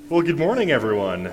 Well, good morning, everyone.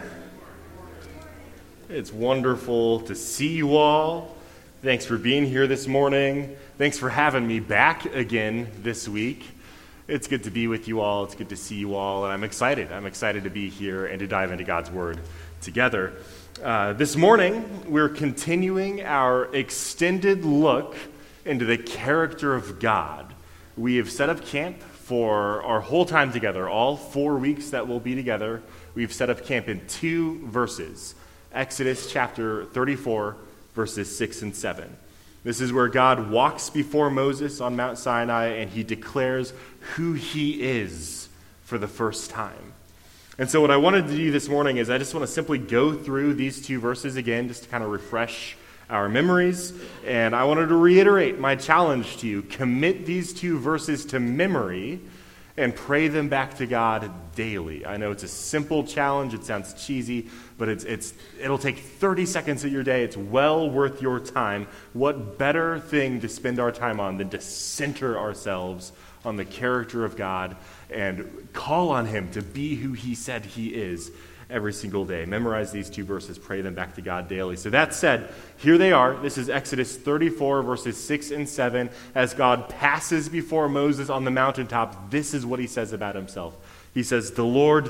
It's wonderful to see you all. Thanks for being here this morning. Thanks for having me back again this week. It's good to be with you all. It's good to see you all, and I'm excited. I'm excited to be here and to dive into God's Word together. This morning, we're continuing our extended look into the character of God. We have set up camp for our whole time together, all 4 weeks that we'll be together. We've set up camp in 2 verses, Exodus chapter 34, verses 6 and 7. This is where God walks before Moses on Mount Sinai, and he declares who he is for the first time. And so what I wanted to do this morning is I just want to simply go through these 2 verses again, just to kind of refresh our memories. And I wanted to reiterate my challenge to you. Commit these 2 verses to memory and pray them back to God daily. I know it's a simple challenge. It sounds cheesy, but it'll take 30 seconds of your day. It's well worth your time. What better thing to spend our time on than to center ourselves on the character of God and call on him to be who he said he is every single day. Memorize these 2 verses, pray them back to God daily. So that said, here they are. This is Exodus 34, verses 6 and 7. As God passes before Moses on the mountaintop, this is what he says about himself. He says, the Lord,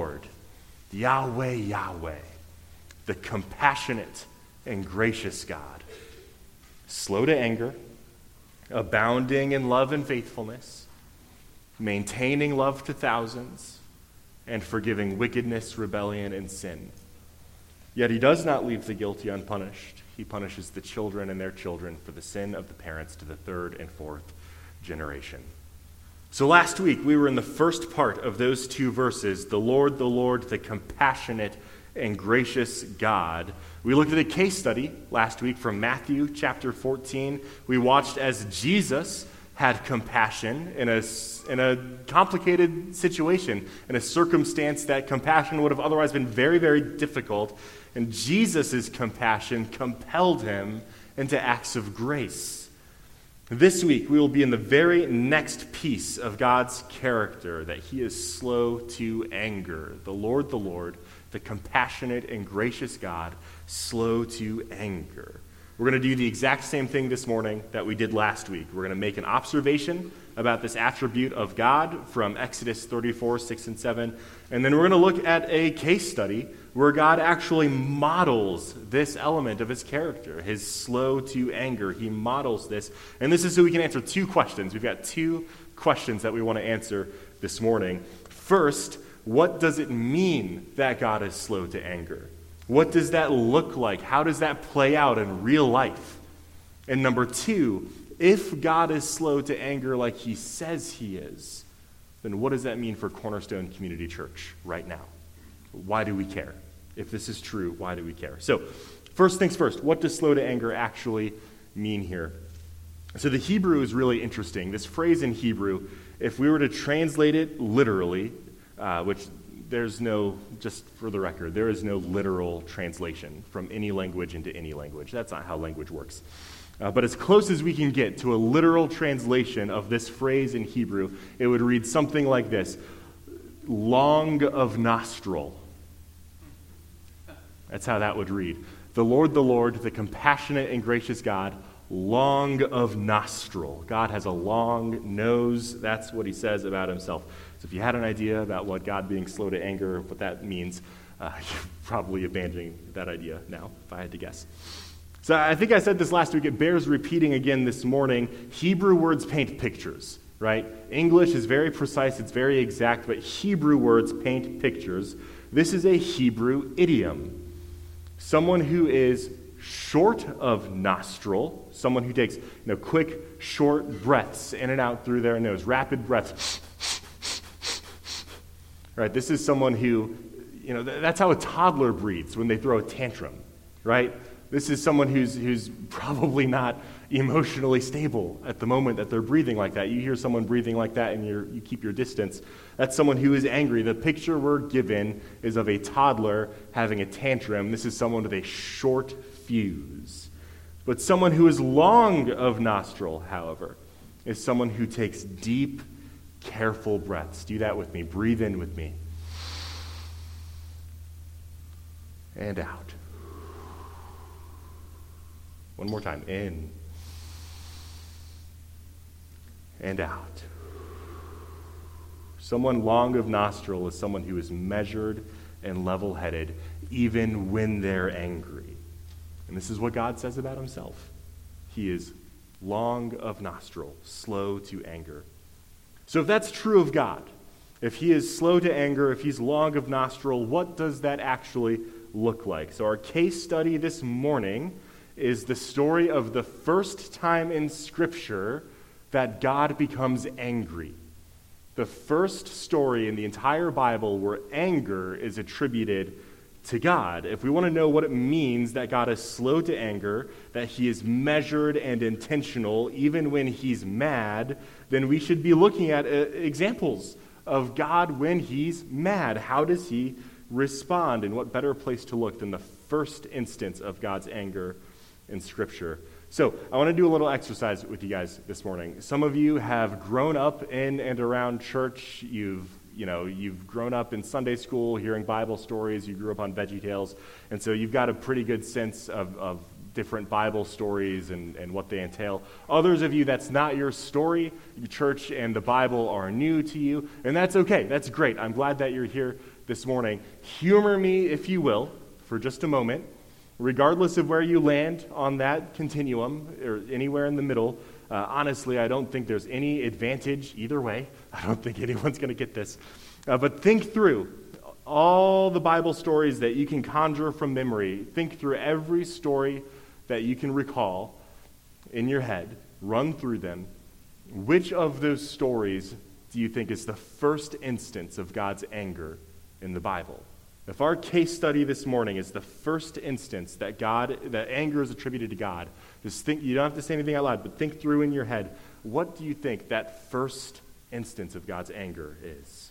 Yahweh, Yahweh, the compassionate and gracious God, slow to anger, abounding in love and faithfulness, maintaining love to thousands, and forgiving wickedness, rebellion, and sin. Yet he does not leave the guilty unpunished. He punishes the children and their children for the sin of the parents to the 3rd and 4th generation. So last week, we were in the first part of those 2 verses, the Lord, the compassionate and gracious God. We looked at a case study last week from Matthew chapter 14. We watched as Jesus had compassion in a complicated situation, in a circumstance that compassion would have otherwise been very, very difficult. And Jesus' compassion compelled him into acts of grace. This week, we will be in the very next piece of God's character, that he is slow to anger. The Lord, the compassionate and gracious God, slow to anger. We're going to do the exact same thing this morning that we did last week. We're going to make an observation about this attribute of God from Exodus 34, 6 and 7. And then we're going to look at a case study where God actually models this element of his character, his slow to anger. He models this. And this is so we can answer 2 questions. We've got 2 questions that we want to answer this morning. First, what does it mean that God is slow to anger? What does that look like? How does that play out in real life? And number 2, if God is slow to anger like he says he is, then what does that mean for Cornerstone Community Church right now? Why do we care? If this is true, why do we care? So, first things first, what does slow to anger actually mean here? So the Hebrew is really interesting. This phrase in Hebrew, if we were to translate it literally, which there's no, just for the record, there is no literal translation from any language into any language. That's not how language works. But as close as we can get to a literal translation of this phrase in Hebrew, it would read something like this: long of nostril. That's how that would read. The Lord, the compassionate and gracious God, long of nostril. God has a long nose. That's what he says about himself. So if you had an idea about what God being slow to anger, what that means, you're probably abandoning that idea now, if I had to guess. So I think I said this last week. It bears repeating again this morning. Hebrew words paint pictures, right? English is very precise. It's very exact, but Hebrew words paint pictures. This is a Hebrew idiom. Someone who is short of nostril, someone who takes quick, short breaths in and out through their nose, rapid breaths. Right, this is someone who, that's how a toddler breathes when they throw a tantrum, right? This is someone who's probably not emotionally stable at the moment that they're breathing like that. You hear someone breathing like that and you keep your distance. That's someone who is angry. The picture we're given is of a toddler having a tantrum. This is someone with a short fuse. But someone who is long of nostril, however, is someone who takes deep, careful breaths. Do that with me. Breathe in with me. and out. One more time. In and out. Someone long of nostril is someone who is measured and level-headed, even when they're angry. And this is what God says about himself. He is long of nostril, slow to anger. So if that's true of God, if he is slow to anger, if he's long of nostril, what does that actually look like? So our case study this morning is the story of the first time in Scripture that God becomes angry. The first story in the entire Bible where anger is attributed to God. If we want to know what it means that God is slow to anger, that he is measured and intentional even when he's mad, then we should be looking at examples of God when he's mad. How does he respond? And what better place to look than the first instance of God's anger in Scripture? So I want to do a little exercise with you guys this morning. Some of you have grown up in and around church. You've grown up in Sunday school hearing Bible stories. You grew up on VeggieTales. And so you've got a pretty good sense of different Bible stories and what they entail. Others of you, that's not your story. Your church and the Bible are new to you. And that's okay. That's great. I'm glad that you're here this morning. Humor me, if you will, for just a moment. Regardless of where you land on that continuum or anywhere in the middle, honestly, I don't think there's any advantage either way. I don't think anyone's going to get this. But think through all the Bible stories that you can conjure from memory. Think through every story that you can recall in your head. Run through them. Which of those stories do you think is the first instance of God's anger in the Bible? If our case study this morning is the first instance that anger is attributed to God, just think, you don't have to say anything out loud, but think through in your head, what do you think that first instance of God's anger is?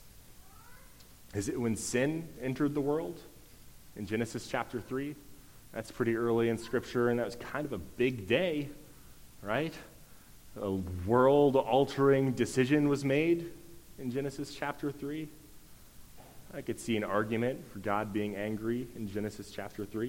Is it when sin entered the world in Genesis chapter 3? That's pretty early in Scripture, and that was kind of a big day, right? A world-altering decision was made in Genesis chapter 3. I could see an argument for God being angry in Genesis chapter 3.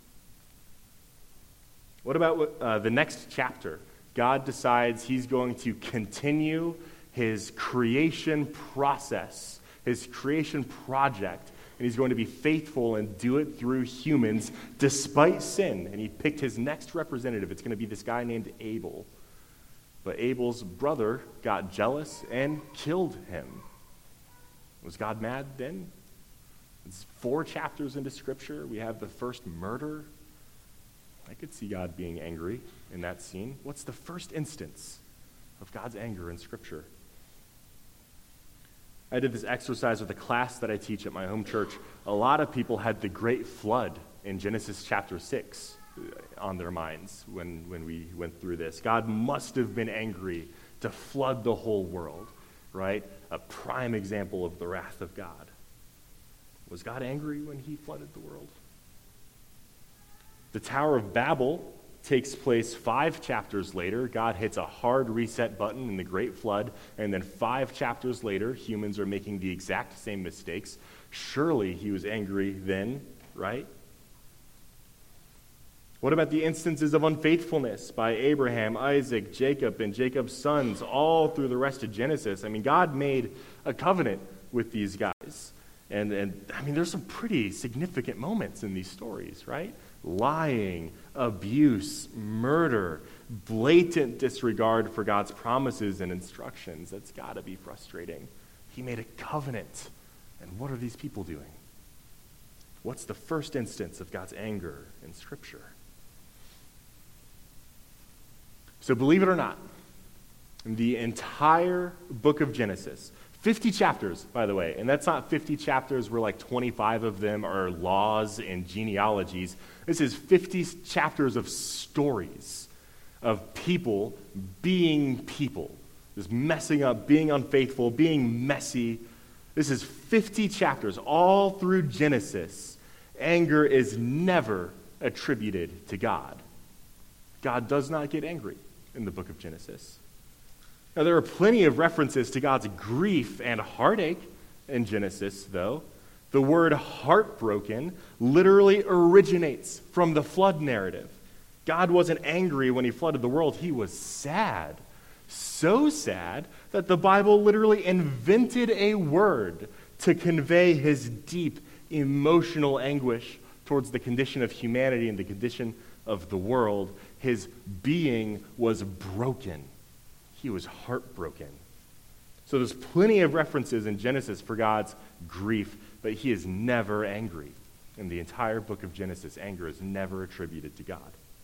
What about the next chapter? God decides he's going to continue his creation process, his creation project, and he's going to be faithful and do it through humans despite sin. And he picked his next representative. It's going to be this guy named Abel. But Abel's brother got jealous and killed him. Was God mad then? It's 4 chapters into Scripture. We have the first murder. I could see God being angry in that scene. What's the first instance of God's anger in Scripture? I did this exercise with a class that I teach at my home church. A lot of people had the great flood in Genesis chapter 6 on their minds when we went through this. God must have been angry to flood the whole world. Right? A prime example of the wrath of God. Was God angry when he flooded the world? The Tower of Babel takes place 5 chapters later. God hits a hard reset button in the Great Flood, and then 5 chapters later, humans are making the exact same mistakes. Surely he was angry then, right? What about the instances of unfaithfulness by Abraham, Isaac, Jacob, and Jacob's sons all through the rest of Genesis? I mean, God made a covenant with these guys. And I mean, there's some pretty significant moments in these stories, right? Lying, abuse, murder, blatant disregard for God's promises and instructions. That's got to be frustrating. He made a covenant. And what are these people doing? What's the first instance of God's anger in Scripture? So believe it or not, the entire book of Genesis, 50 chapters, by the way, and that's not 50 chapters where like 25 of them are laws and genealogies. This is 50 chapters of stories of people being people, just messing up, being unfaithful, being messy. This is 50 chapters all through Genesis. Anger is never attributed to God. God does not get angry in the book of Genesis. Now, there are plenty of references to God's grief and heartache in Genesis, though. The word heartbroken literally originates from the flood narrative. God wasn't angry when he flooded the world. He was sad. So sad that the Bible literally invented a word to convey his deep emotional anguish towards the condition of humanity and the condition of the world. His being was broken. He was heartbroken. So there's plenty of references in Genesis for God's grief, but he is never angry. In the entire book of Genesis, anger is never attributed to God.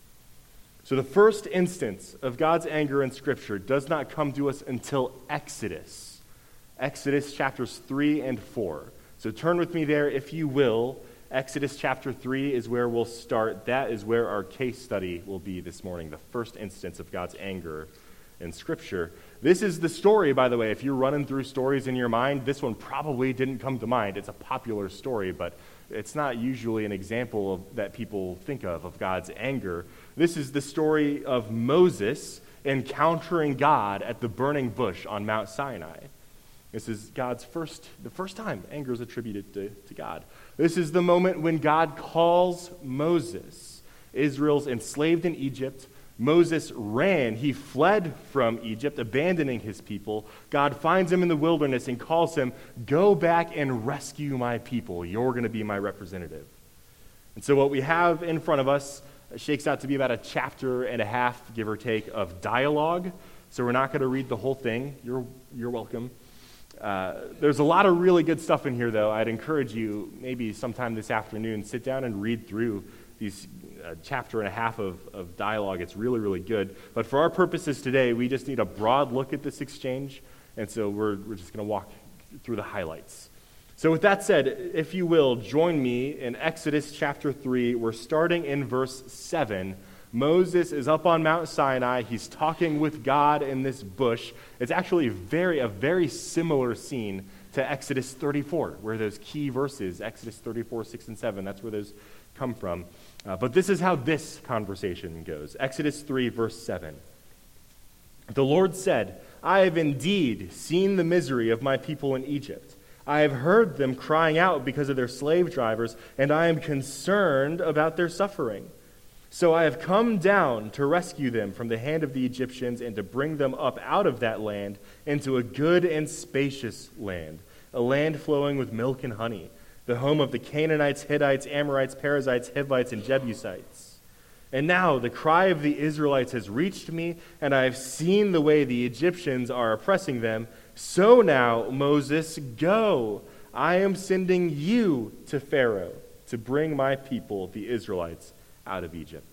So the first instance of God's anger in Scripture does not come to us until Exodus. Exodus chapters 3 and 4. So turn with me there if you will. Exodus chapter 3 is where we'll start. That is where our case study will be this morning, the first instance of God's anger in Scripture. This is the story, by the way. If you're running through stories in your mind, this one probably didn't come to mind. It's a popular story, but it's not usually an example that people think of God's anger. This is the story of Moses encountering God at the burning bush on Mount Sinai. This is the first time anger is attributed to God. This is the moment when God calls Moses. Israel's enslaved in Egypt. Moses ran. He fled from Egypt, abandoning his people. God finds him in the wilderness and calls him, "Go back and rescue my people. You're going to be my representative." And so what we have in front of us shakes out to be about a chapter and a half, give or take, of dialogue. So we're not going to read the whole thing. You're welcome. There's a lot of really good stuff in here, though. I'd encourage you, maybe sometime this afternoon, sit down and read through these chapter and a half of dialogue. It's really, really good. But for our purposes today, we just need a broad look at this exchange, and so we're just going to walk through the highlights. So with that said, if you will, join me in Exodus chapter 3. We're starting in verse 7. Moses is up on Mount Sinai. He's talking with God in this bush. It's actually a very similar scene to Exodus 34, where those key verses, Exodus 34, 6, and 7, that's where those come from. But this is how this conversation goes. Exodus 3, verse 7. The Lord said, "I have indeed seen the misery of my people in Egypt. I have heard them crying out because of their slave drivers, and I am concerned about their suffering. So I have come down to rescue them from the hand of the Egyptians and to bring them up out of that land into a good and spacious land, a land flowing with milk and honey, the home of the Canaanites, Hittites, Amorites, Perizzites, Hivites, and Jebusites. And now the cry of the Israelites has reached me, and I have seen the way the Egyptians are oppressing them. So now, Moses, go. I am sending you to Pharaoh to bring my people, the Israelites, out of Egypt."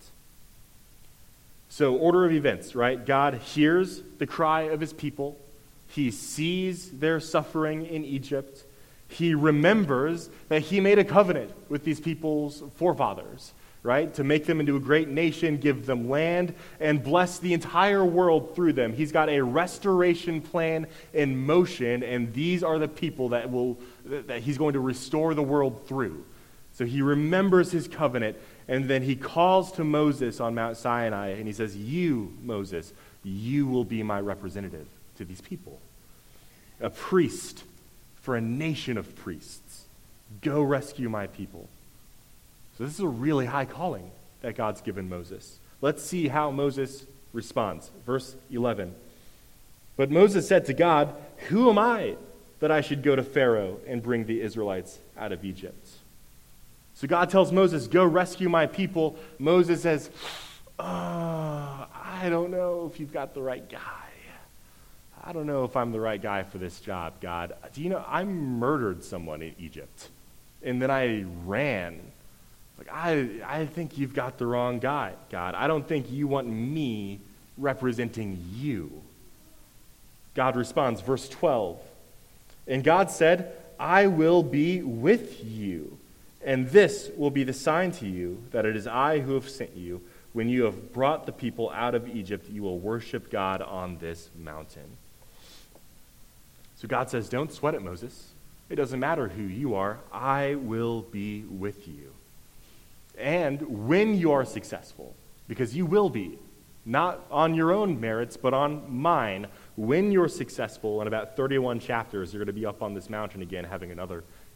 So, order of events, right? God hears the cry of his people. He sees their suffering in Egypt. He remembers that he made a covenant with these people's forefathers, right? To make them into a great nation, give them land, and bless the entire world through them. He's got a restoration plan in motion, and these are the people that he's going to restore the world through. So he remembers his covenant, and then he calls to Moses on Mount Sinai, and he says, "You, Moses, you will be my representative to these people. A priest for a nation of priests. Go rescue my people." So this is a really high calling that God's given Moses. Let's see how Moses responds. Verse 11. But Moses said to God, "Who am I that I should go to Pharaoh and bring the Israelites out of Egypt?" So God tells Moses, "Go rescue my people." Moses says, "I don't know if you've got the right guy. I don't know if I'm the right guy for this job, God. Do you know, I murdered someone in Egypt, and then I ran. I think you've got the wrong guy, God. I don't think you want me representing you." God responds, verse 12. And God said, "I will be with you, and this will be the sign to you that it is I who have sent you. When you have brought the people out of Egypt, you will worship God on this mountain." So God says, don't sweat it, Moses. It doesn't matter who you are. I will be with you. And when you are successful, because you will be, not on your own merits, but on mine, when you're successful, in about 31 chapters, you're going to be up on this mountain again having another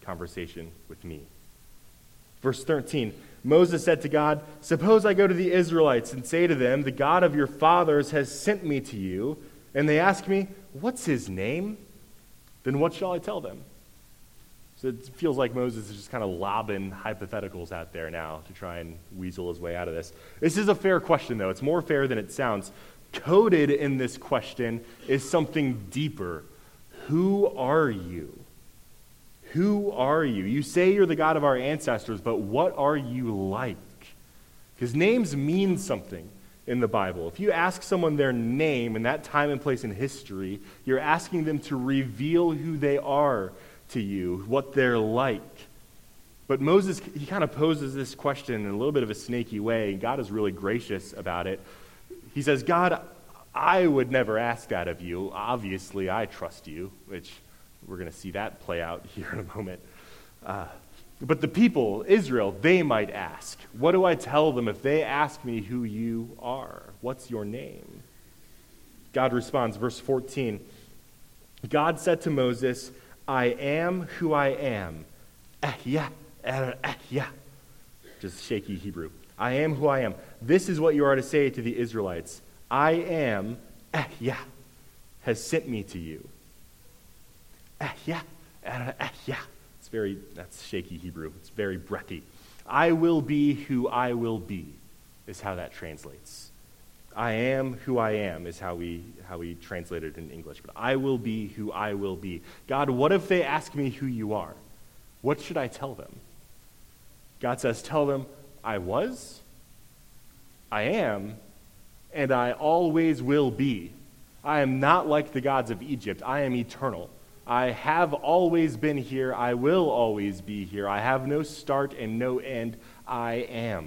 conversation with me. Verse 13, Moses said to God, "Suppose I go to the Israelites and say to them, 'The God of your fathers has sent me to you,' and they ask me, 'What's his name?' Then what shall I tell them?'" So it feels like Moses is just kind of lobbing hypotheticals out there now to try and weasel his way out of this. This is a fair question, though. It's more fair than it sounds. Coded in this question is something deeper. Who are you? Who are you? You say you're the God of our ancestors, but what are you like? Because names mean something in the Bible. If you ask someone their name in that time and place in history, you're asking them to reveal who they are to you, what they're like. But Moses, he kind of poses this question in a little bit of a snaky way, and God is really gracious about it. He says, "God, I would never ask that of you. Obviously, I trust you," which we're going to see that play out here in a moment. But the people, Israel, they might ask, "What do I tell them if they ask me who you are? What's your name?" God responds, verse 14. God said to Moses, "I am who I am." Just shaky Hebrew. "I am who I am. This is what you are to say to the Israelites. I am, has sent me to you." That's shaky Hebrew. It's very breathy. "I will be who I will be," is how that translates. "I am who I am" is how we translate it in English. But "I will be who I will be." God, what if they ask me who you are? What should I tell them? God says, tell them, "I was, I am, and I always will be. I am not like the gods of Egypt. I am eternal. I have always been here. I will always be here. I have no start and no end. I am.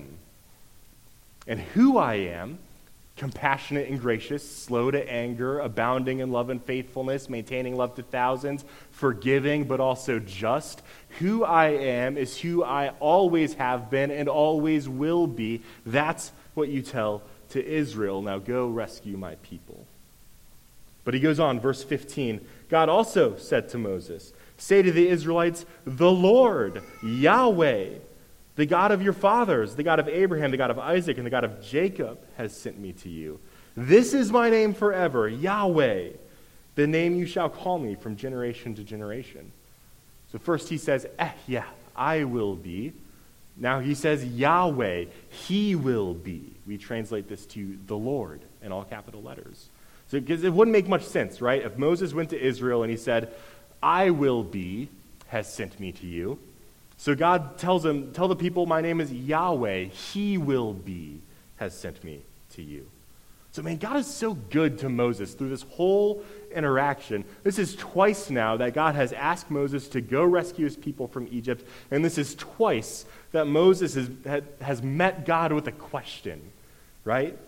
And who I am, compassionate and gracious, slow to anger, abounding in love and faithfulness, maintaining love to thousands, forgiving but also just. Who I am is who I always have been and always will be. That's what you tell to Israel. Now go rescue my people." But he goes on, verse 15. God also said to Moses, "Say to the Israelites, 'The Lord, Yahweh, the God of your fathers, the God of Abraham, the God of Isaac, and the God of Jacob has sent me to you. This is my name forever, Yahweh, the name you shall call me from generation to generation.'" So first he says, I will be. Now he says, Yahweh, he will be. We translate this to the Lord in all capital letters. So because it wouldn't make much sense, right? If Moses went to Israel and he said, "I will be, has sent me to you." So God tells him, "Tell the people my name is Yahweh, he will be, has sent me to you." So man, God is so good to Moses through this whole interaction. This is twice now that God has asked Moses to go rescue his people from Egypt, and this is twice that Moses has met God with a question, right?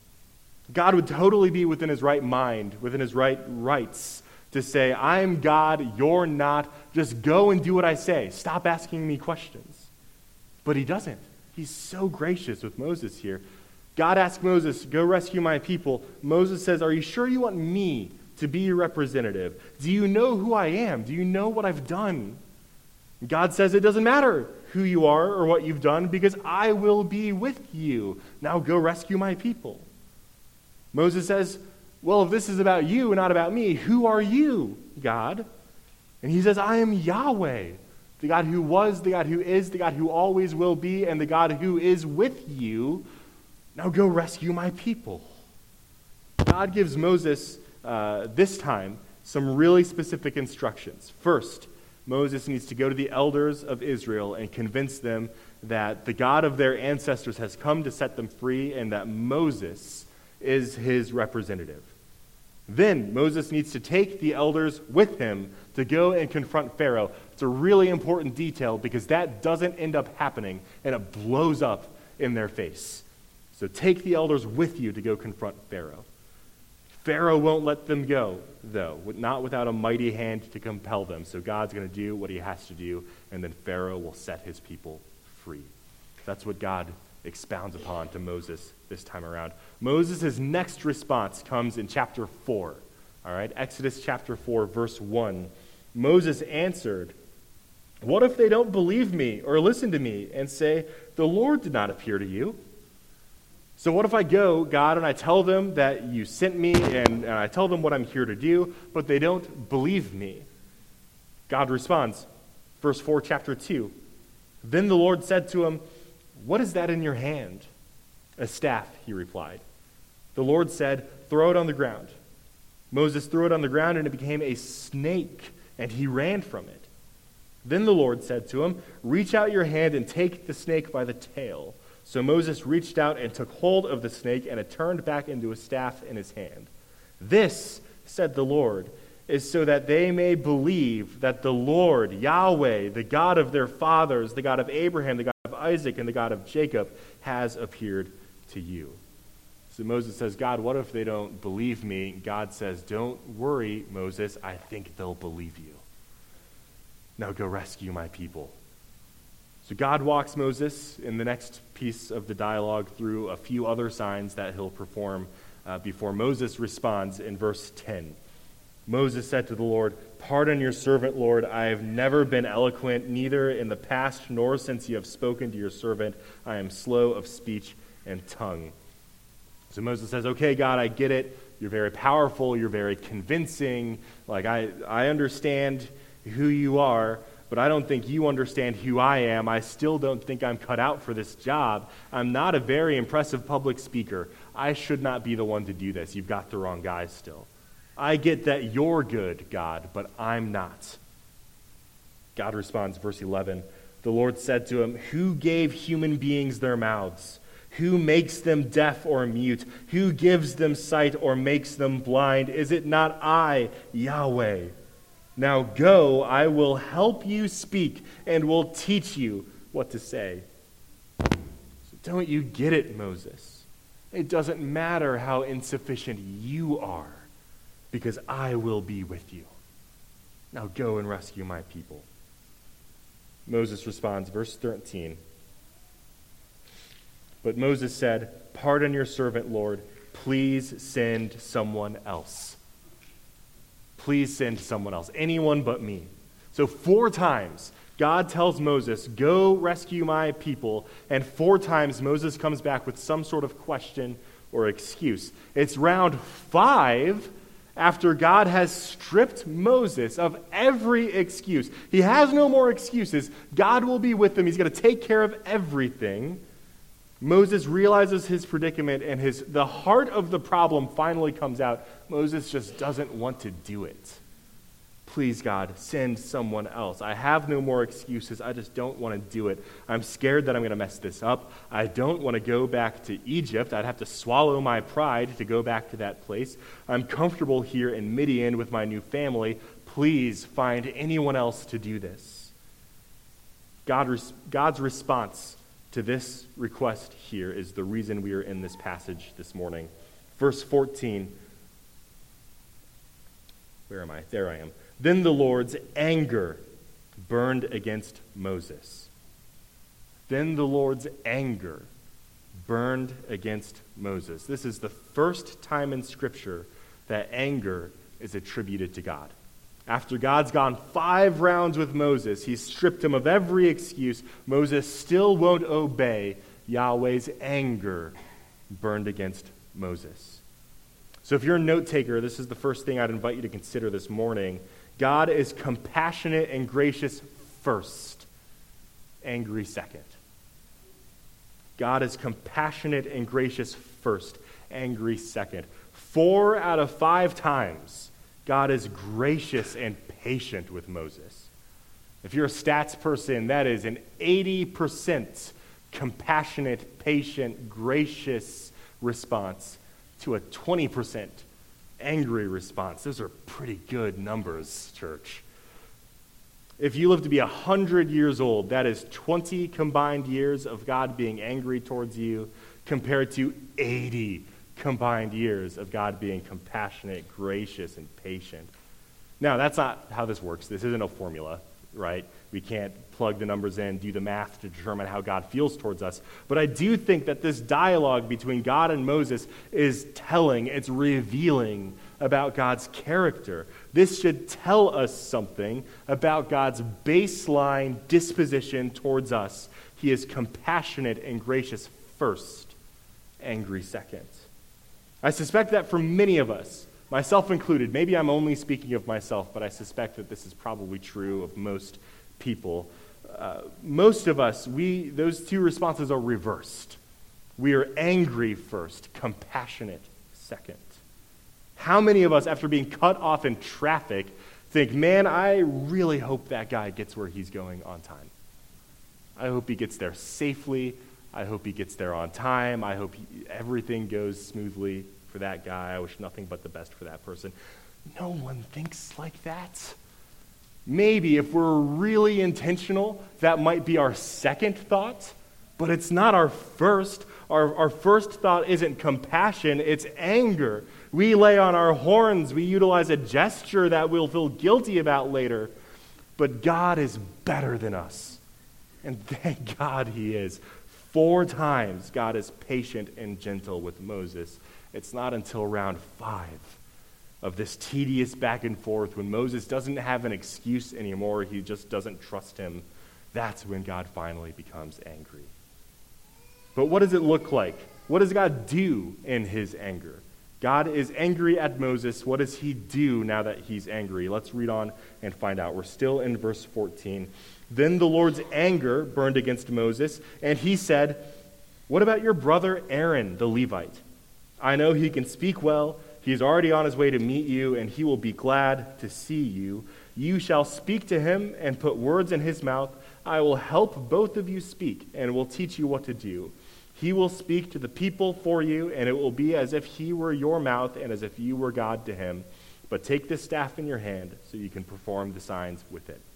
God would totally be within his right mind, within his rights, to say, "I'm God, you're not. Just go and do what I say. Stop asking me questions." But he doesn't. He's so gracious with Moses here. God asks Moses, "Go rescue my people." Moses says, "Are you sure you want me to be your representative? Do you know who I am? Do you know what I've done?" God says, "It doesn't matter who you are or what you've done, because I will be with you. Now go rescue my people." Moses says, "Well, if this is about you and not about me, who are you, God?" And he says, "I am Yahweh, the God who was, the God who is, the God who always will be, and the God who is with you. Now go rescue my people." God gives Moses, this time, some really specific instructions. First, Moses needs to go to the elders of Israel and convince them that the God of their ancestors has come to set them free and that Moses is his representative. Then Moses needs to take the elders with him to go and confront Pharaoh. It's a really important detail because that doesn't end up happening and it blows up in their face. So take the elders with you to go confront Pharaoh. Pharaoh won't let them go, though, not without a mighty hand to compel them. So God's going to do what he has to do, and then Pharaoh will set his people free. That's what God expounds upon to Moses this time around. Moses' next response comes in chapter 4. All right, Exodus chapter 4, verse 1. Moses answered, What if they don't believe me or listen to me and say, 'The Lord did not appear to you'? So what if I go, God, and I tell them that you sent me, and I tell them what I'm here to do, but they don't believe me?" God responds, verse 4, chapter 2. "Then the Lord said to him, 'What is that in your hand?' 'A staff,' he replied. The Lord said, 'Throw it on the ground.' Moses threw it on the ground, and it became a snake, and he ran from it. Then the Lord said to him, 'Reach out your hand and take the snake by the tail.' So Moses reached out and took hold of the snake, and it turned back into a staff in his hand. 'This,' said the Lord, 'is so that they may believe that the Lord, Yahweh, the God of their fathers, the God of Abraham, the God of Isaac, and the God of Jacob, has appeared to you.'" So Moses says, "God, what if they don't believe me?" God says, "Don't worry, Moses, I think they'll believe you. Now go rescue my people." So God walks Moses in the next piece of the dialogue through a few other signs that he'll perform before Moses responds in verse 10. Moses said to the Lord, "Pardon your servant, Lord. I have never been eloquent, neither in the past nor since you have spoken to your servant. I am slow of speech and tongue." So Moses says, "Okay, God, I get it. You're very powerful. You're very convincing. I understand who you are, but I don't think you understand who I am. I still don't think I'm cut out for this job. I'm not a very impressive public speaker. I should not be the one to do this. You've got the wrong guy still. I get that you're good, God, but I'm not." God responds, verse 11. The Lord said to him, "Who gave human beings their mouths? Who makes them deaf or mute? Who gives them sight or makes them blind? Is it not I, Yahweh? Now go, I will help you speak and will teach you what to say." So don't you get it, Moses? It doesn't matter how insufficient you are, because I will be with you. Now go and rescue my people. Moses responds, verse 13. But Moses said, "Pardon your servant, Lord. Please send someone else. Please send someone else. Anyone but me." So 4 times God tells Moses, "Go rescue my people." And 4 times Moses comes back with some sort of question or excuse. It's round 5 after God has stripped Moses of every excuse. He has no more excuses. God will be with him. He's going to take care of everything. Moses realizes his predicament, and the heart of the problem finally comes out. Moses just doesn't want to do it. "Please, God, send someone else. I have no more excuses. I just don't want to do it. I'm scared that I'm going to mess this up. I don't want to go back to Egypt. I'd have to swallow my pride to go back to that place. I'm comfortable here in Midian with my new family. Please find anyone else to do this." God's response to this request here is the reason we are in this passage this morning. Verse 14. Where am I? There I am. Then the Lord's anger burned against Moses. Then the Lord's anger burned against Moses. This is the first time in Scripture that anger is attributed to God. After God's gone 5 rounds with Moses, he's stripped him of every excuse. Moses still won't obey. Yahweh's anger burned against Moses. So if you're a note taker, this is the first thing I'd invite you to consider this morning. God is compassionate and gracious first, angry second. God is compassionate and gracious first, angry second. 4 out of 5 times, God is gracious and patient with Moses. If you're a stats person, that is an 80% compassionate, patient, gracious response to a 20% angry response. Those are pretty good numbers, church. If you live to be 100 years old, that is 20 combined years of God being angry towards you compared to 80 combined years of God being compassionate, gracious, and patient. Now, that's not how this works. This isn't a formula, right? We can't plug the numbers in, do the math to determine how God feels towards us. But I do think that this dialogue between God and Moses is telling, it's revealing about God's character. This should tell us something about God's baseline disposition towards us. He is compassionate and gracious first, angry second. I suspect that for many of us, myself included, maybe I'm only speaking of myself, but I suspect that this is probably true of most people. Most of us, those two responses are reversed. We are angry first, compassionate second. How many of us, after being cut off in traffic, think, man, I really hope that guy gets where he's going on time. I hope he gets there safely. I hope he gets there on time. I hope everything goes smoothly for that guy. I wish nothing but the best for that person. No one thinks like that. Maybe if we're really intentional, that might be our second thought, but it's not our first. Our first thought isn't compassion, it's anger. We lay on our horns. We utilize a gesture that we'll feel guilty about later. But God is better than us. And thank God he is. 4 times God is patient and gentle with Moses. It's not until round 5 of this tedious back and forth when Moses doesn't have an excuse anymore, he just doesn't trust him. That's when God finally becomes angry. But what does it look like? What does God do in his anger? God is angry at Moses. What does he do now that he's angry? Let's read on and find out. We're still in verse 14. Then the Lord's anger burned against Moses, and he said, "What about your brother Aaron, the Levite? I know he can speak well. He's already on his way to meet you, and he will be glad to see you. You shall speak to him and put words in his mouth. I will help both of you speak, and will teach you what to do. He will speak to the people for you, and it will be as if he were your mouth and as if you were God to him. But take this staff in your hand so you can perform the signs with it."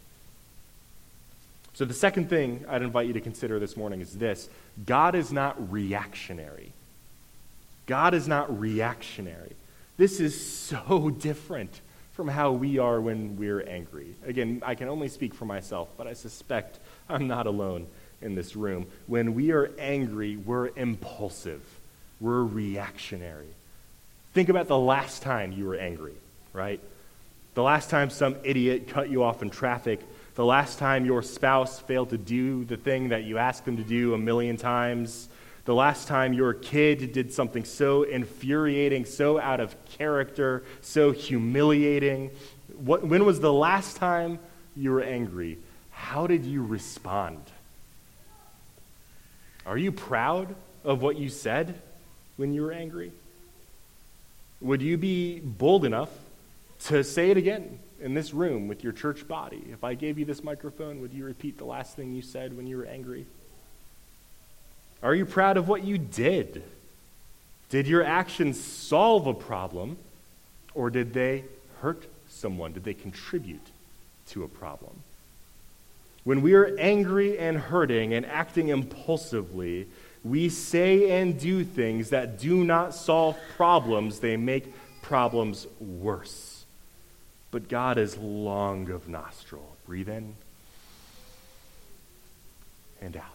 So the second thing I'd invite you to consider this morning is this. God is not reactionary. God is not reactionary. This is so different from how we are when we're angry. Again, I can only speak for myself, but I suspect I'm not alone in this room. When we are angry, we're impulsive. We're reactionary. Think about the last time you were angry, right? The last time some idiot cut you off in traffic. The last time your spouse failed to do the thing that you asked them to do a million times. The last time your kid did something so infuriating, so out of character, so humiliating. When was the last time you were angry? How did you respond? Are you proud of what you said when you were angry? Would you be bold enough to say it again in this room with your church body? If I gave you this microphone, would you repeat the last thing you said when you were angry? Are you proud of what you did? Did your actions solve a problem, or did they hurt someone? Did they contribute to a problem? When we are angry and hurting and acting impulsively, we say and do things that do not solve problems. They make problems worse. But God is long of nostril. Breathe in and out.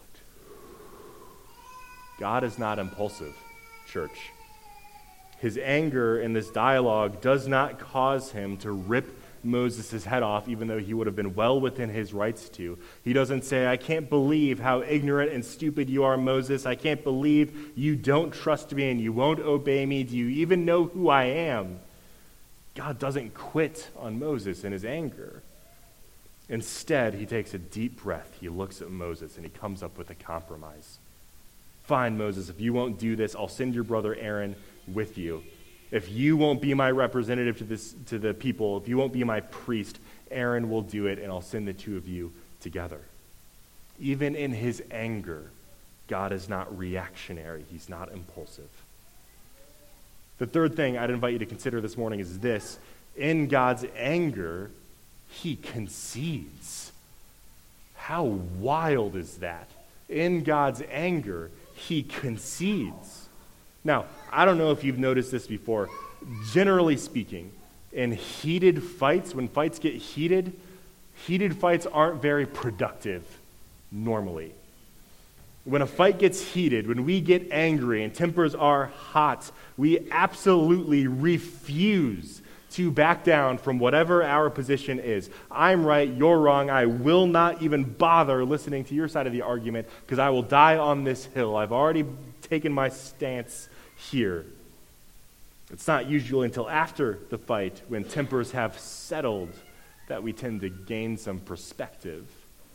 God is not impulsive, church. His anger in this dialogue does not cause him to rip Moses' head off, even though he would have been well within his rights to. He doesn't say, "I can't believe how ignorant and stupid you are, Moses. I can't believe you don't trust me and you won't obey me. Do you even know who I am?" God doesn't quit on Moses in his anger. Instead, he takes a deep breath. He looks at Moses and he comes up with a compromise. "Fine, Moses, if you won't do this, I'll send your brother Aaron with you. If you won't be my representative to the people, if you won't be my priest, Aaron will do it, and I'll send the two of you together." Even in his anger, God is not reactionary. He's not impulsive. The third thing I'd invite you to consider this morning is this. In God's anger, he concedes. How wild is that? In God's anger, he concedes. Now, I don't know if you've noticed this before. Generally speaking, in heated fights, when fights get heated fights aren't very productive normally. When a fight gets heated, when we get angry and tempers are hot, we absolutely refuse to back down from whatever our position is. I'm right, you're wrong. I will not even bother listening to your side of the argument because I will die on this hill. I've already taken my stance here. It's not usually until after the fight, when tempers have settled, that we tend to gain some perspective.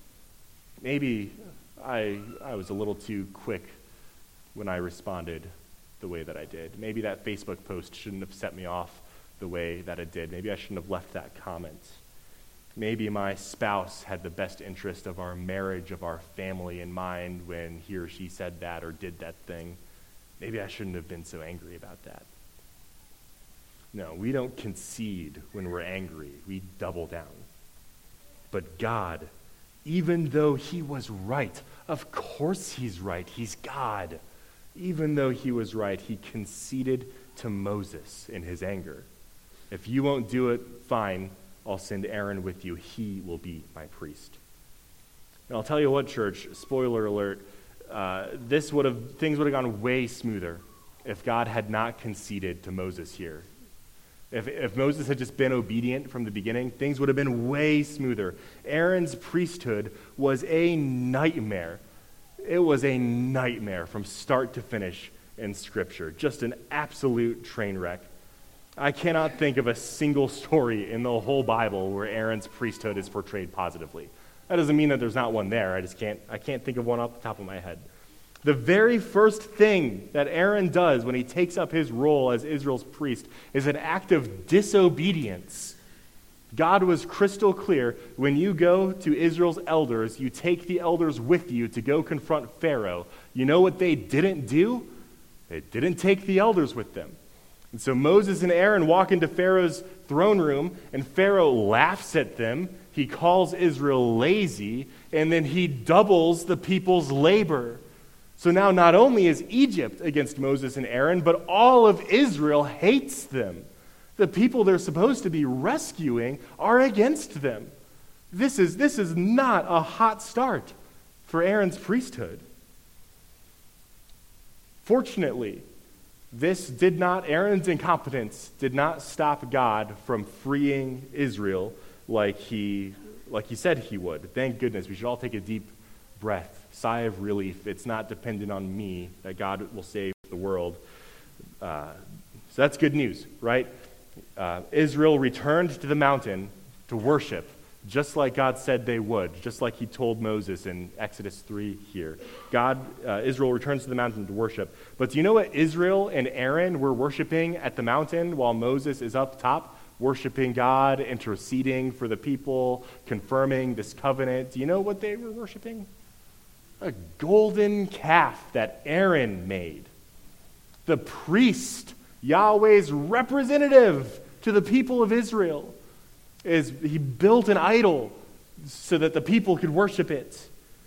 Maybe I was a little too quick when I responded the way that I did. Maybe that Facebook post shouldn't have set me off the way that it did. Maybe I shouldn't have left that comment. Maybe my spouse had the best interest of our marriage, of our family in mind when he or she said that or did that thing. Maybe I shouldn't have been so angry about that. No, we don't concede when we're angry. We double down. But God, even though he was right, of course he's right, he's God. Even though he was right, he conceded to Moses in his anger. If you won't do it, fine, I'll send Aaron with you. He will be my priest. And I'll tell you what, church, spoiler alert, things would have gone way smoother if God had not conceded to Moses here. If Moses had just been obedient from the beginning, things would have been way smoother. Aaron's priesthood was a nightmare. It was a nightmare from start to finish in Scripture. Just an absolute train wreck. I cannot think of a single story in the whole Bible where Aaron's priesthood is portrayed positively. That doesn't mean that there's not one there. I can't think of one off the top of my head. The very first thing that Aaron does when he takes up his role as Israel's priest is an act of disobedience. God was crystal clear. When you go to Israel's elders, you take the elders with you to go confront Pharaoh. You know what they didn't do? They didn't take the elders with them. And so Moses and Aaron walk into Pharaoh's throne room, and Pharaoh laughs at them. He calls Israel lazy, and then he doubles the people's labor. So now not only is Egypt against Moses and Aaron, but all of Israel hates them. The people they're supposed to be rescuing are against them. This is not a hot start for Aaron's priesthood. Fortunately, Aaron's incompetence did not stop God from freeing Israel like he said he would. Thank goodness. We should all take a deep breath, sigh of relief. It's not dependent on me that God will save the world. So that's good news, right? Israel returned to the mountain to worship, just like God said they would, just like he told Moses in Exodus 3 here. Israel returns to the mountain to worship. But do you know what Israel and Aaron were worshiping at the mountain while Moses is up top? Worshiping God, interceding for the people, confirming this covenant. Do you know what they were worshiping? A golden calf that Aaron made. The priest, Yahweh's representative to the people of Israel, he built an idol so that the people could worship it.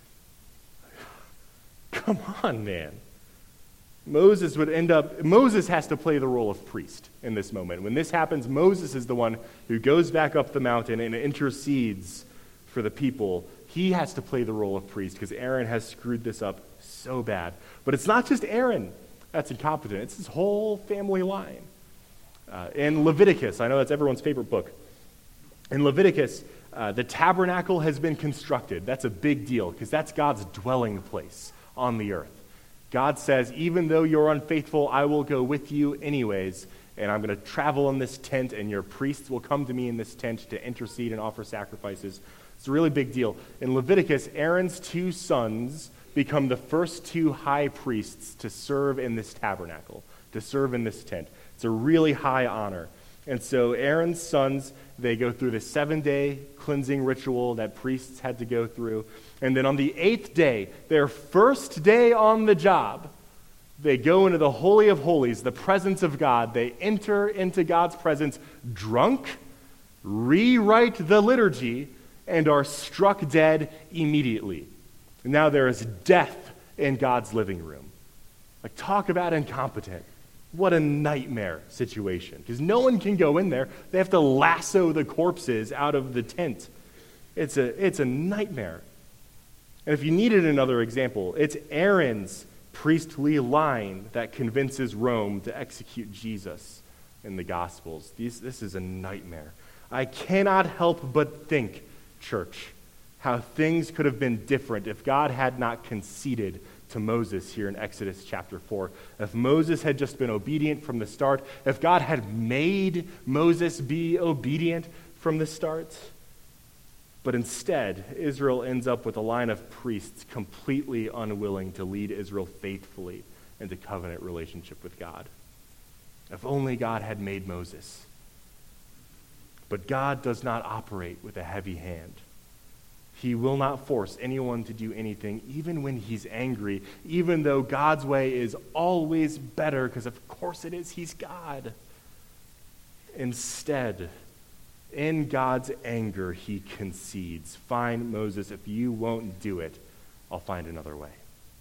Come on, man. Moses has to play the role of priest in this moment. When this happens, Moses is the one who goes back up the mountain and intercedes for the people. He has to play the role of priest because Aaron has screwed this up so bad. But it's not just Aaron that's incompetent. It's his whole family line. In Leviticus, I know that's everyone's favorite book. In Leviticus, the tabernacle has been constructed. That's a big deal because that's God's dwelling place on the earth. God says, even though you're unfaithful, I will go with you anyways, and I'm going to travel in this tent, and your priests will come to me in this tent to intercede and offer sacrifices. It's a really big deal. In Leviticus, Aaron's 2 sons become the first 2 high priests to serve in this tabernacle, to serve in this tent. It's a really high honor. And so Aaron's sons, they go through the 7-day cleansing ritual that priests had to go through. And then on the 8th day, their first day on the job, they go into the Holy of Holies, the presence of God. They enter into God's presence drunk, rewrite the liturgy, and are struck dead immediately. And now there is death in God's living room. Like, talk about incompetent. What a nightmare situation. Because no one can go in there. They have to lasso the corpses out of the tent. It's a nightmare. And if you needed another example, it's Aaron's priestly line that convinces Rome to execute Jesus. in the Gospels. This is a nightmare. I cannot help but think, church, how things could have been different if God had not conceded to Moses here in Exodus chapter 4. If Moses had just been obedient from the start, if God had made Moses be obedient from the start. But instead, Israel ends up with a line of priests completely unwilling to lead Israel faithfully into covenant relationship with God. If only God had made Moses. But God does not operate with a heavy hand. He will not force anyone to do anything, even when he's angry, even though God's way is always better, because of course it is, he's God. Instead, in God's anger, he concedes. Fine, Moses, if you won't do it, I'll find another way.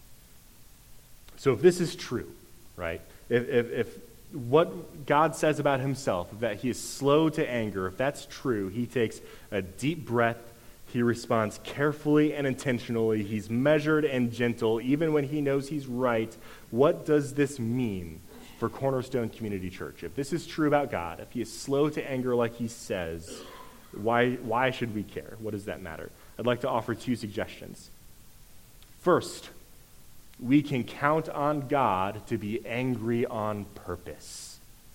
So if this is true, right, if what God says about himself, that he is slow to anger, if that's true, he takes a deep breath, he responds carefully and intentionally, he's measured and gentle, even when he knows he's right. What does this mean for Cornerstone Community Church? If this is true about God, if he is slow to anger like he says, why should we care? What does that matter? I'd like to offer 2 suggestions. First, we can count on God to be angry on purpose.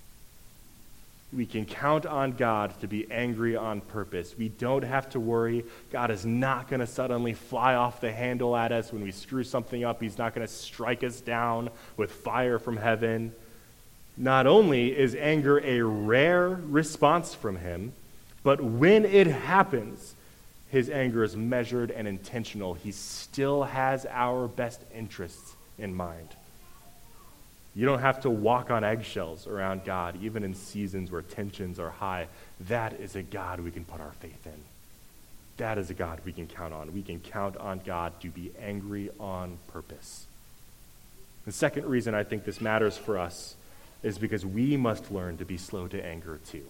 We can count on God to be angry on purpose. We don't have to worry. God is not going to suddenly fly off the handle at us when we screw something up. He's not going to strike us down with fire from heaven. Not only is anger a rare response from him, but when it happens, his anger is measured and intentional. He still has our best interests in mind. You don't have to walk on eggshells around God, even in seasons where tensions are high. That is a God we can put our faith in. That is a God we can count on. We can count on God to be angry on purpose. The second reason I think this matters for us is because we must learn to be slow to anger too.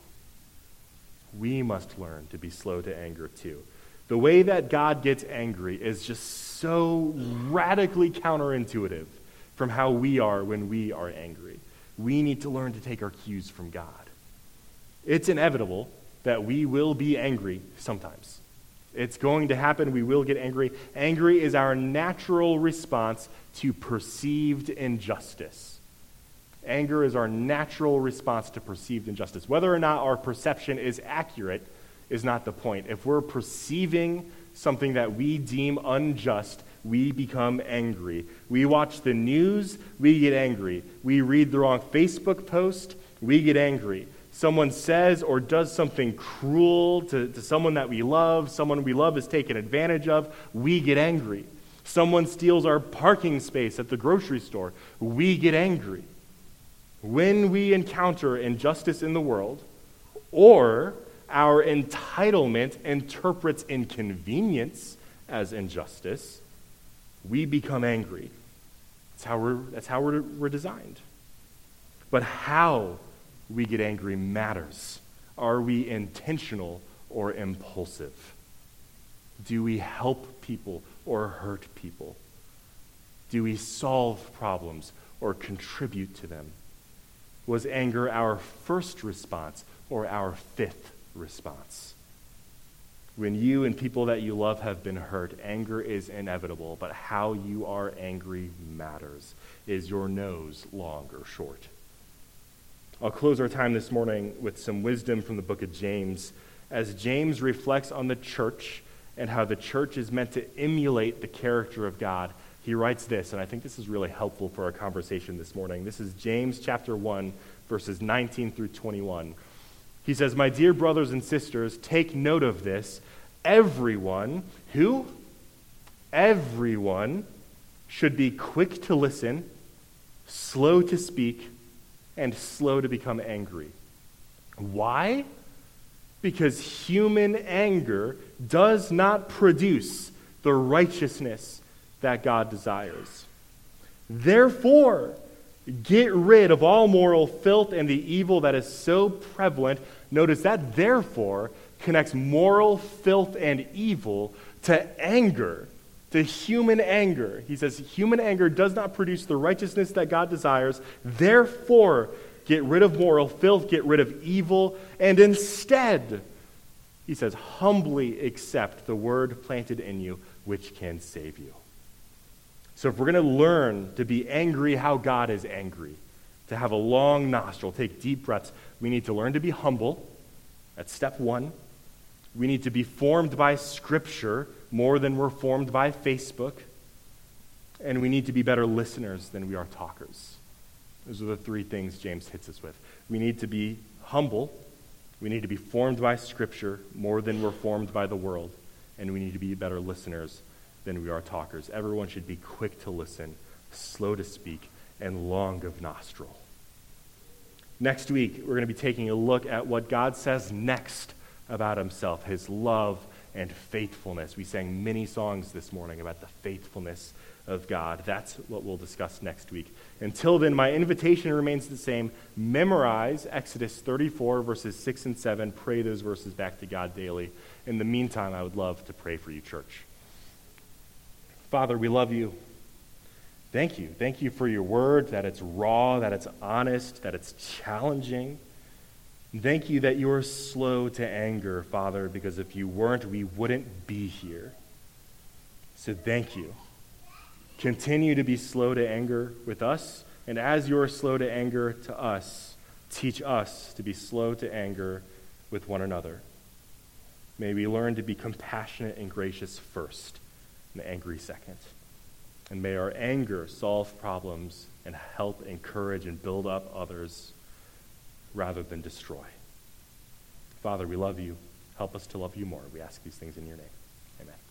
We must learn to be slow to anger too. The way that God gets angry is just so radically counterintuitive from how we are when we are angry. We need to learn to take our cues from God. It's inevitable that we will be angry sometimes. It's going to happen. We will get angry. Angry is our natural response to perceived injustice. Anger is our natural response to perceived injustice. Whether or not our perception is accurate is not the point. If we're perceiving something that we deem unjust, we become angry. We watch the news, we get angry. We read the wrong Facebook post, we get angry. Someone says or does something cruel to someone that we love, someone we love is taken advantage of, we get angry. Someone steals our parking space at the grocery store, we get angry. When we encounter injustice in the world, or our entitlement interprets inconvenience as injustice, we become angry. That's how we're designed. But how we get angry matters. Are we intentional or impulsive? Do we help people or hurt people? Do we solve problems or contribute to them? Was anger our first response or our fifth response? When you and people that you love have been hurt, anger is inevitable, but how you are angry matters. Is your nose long or short? I'll close our time this morning with some wisdom from the book of James, as James reflects on the church and how the church is meant to emulate the character of God. He writes this, and I think this is really helpful for our conversation this morning. This is James chapter 1, verses 19 through 21. He says, "My dear brothers and sisters, take note of this. Everyone," who? Everyone should be quick to listen, slow to speak, and slow to become angry. Why? Because human anger does not produce the righteousness that God desires. Therefore, get rid of all moral filth and the evil that is so prevalent. Notice that therefore connects moral filth and evil to anger, to human anger. He says human anger does not produce the righteousness that God desires. Therefore, Get rid of moral filth, get rid of evil, and instead, he says, humbly accept the word planted in you, which can save you. So if we're going to learn to be angry how God is angry, to have a long nostril, take deep breaths, we need to learn to be humble. That's step one. We need to be formed by Scripture more than we're formed by Facebook. And we need to be better listeners than we are talkers. Those are the three things James hits us with. We need to be humble. We need to be formed by Scripture more than we're formed by the world. And we need to be better listeners than we are talkers. Everyone should be quick to listen, slow to speak, and long of nostril. Next week, we're going to be taking a look at what God says next about himself, his love and faithfulness. We sang many songs this morning about the faithfulness of God. That's what we'll discuss next week. Until then, my invitation remains the same. Memorize Exodus 34, verses 6 and 7. Pray those verses back to God daily. In the meantime, I would love to pray for you, church. Father, we love you. Thank you. Thank you for your word, that it's raw, that it's honest, that it's challenging. Thank you that you are slow to anger, Father, because if you weren't, we wouldn't be here. So thank you. Continue to be slow to anger with us, and as you are slow to anger to us, teach us to be slow to anger with one another. May we learn to be compassionate and gracious first, and angry second. And may our anger solve problems and help encourage and build up others rather than destroy. Father, we love you. Help us to love you more. We ask these things in your name. Amen.